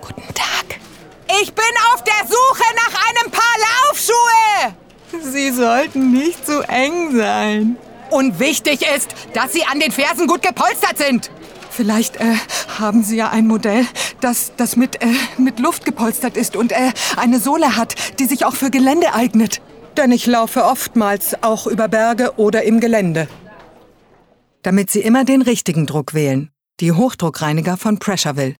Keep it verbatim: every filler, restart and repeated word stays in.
Guten Tag. Ich bin auf der Suche nach einem Paar Laufschuhe. Sie sollten nicht zu eng sein. Und wichtig ist, dass sie an den Fersen gut gepolstert sind. Vielleicht äh, haben Sie ja ein Modell, das, das mit, äh, mit Luft gepolstert ist und äh, eine Sohle hat, die sich auch für Gelände eignet. Denn ich laufe oftmals auch über Berge oder im Gelände. Damit Sie immer den richtigen Druck wählen. Die Hochdruckreiniger von Pressureville.